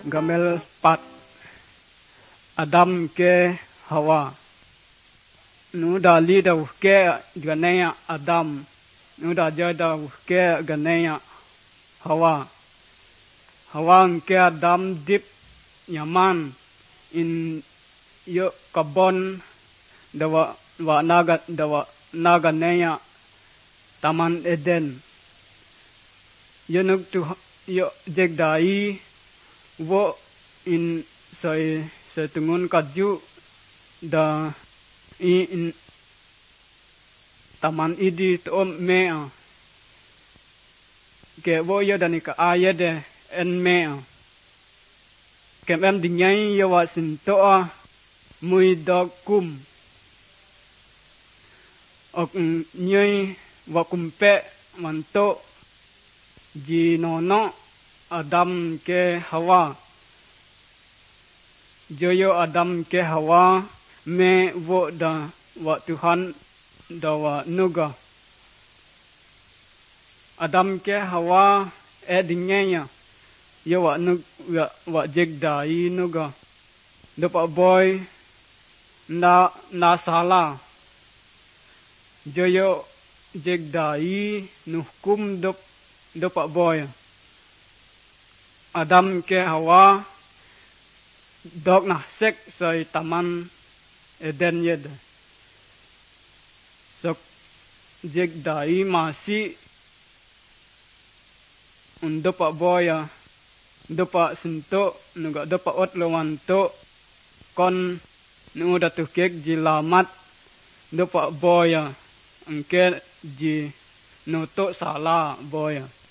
gamel pat Adam ke Hawa. Nu da li da ke ganaya Adam. Nu da ja da ke ganaya Hawa. Hawa ke Adam dip nyaman in yo kabon dawa naga naya Taman Eden. Yo nuk tu yo jeg dai wo in sai tungun kaju da in taman idi to mea ke wo yo dani ka ayede en mea ke em dinyai yo wa sinto mui dog kum ok nyai wa kumpe manto ji nono Adam ke Hawa. Joyo Adam ke Hawa me wo da wa Tuhan da wa nuga. Adam ke Hawa dinyanya yo wa nug wa jegda I nuga. Dopa boy na sala. Joyo jegda I nuhkum dopa boy. Adam ke Hawa dog na sek sai Taman Eden yed. Sok jeg dai masi dopa boya dopa sinto nuga dopa ot lawanto kon nu da tu kek jilamat dopa boya angke ji no to sala boya.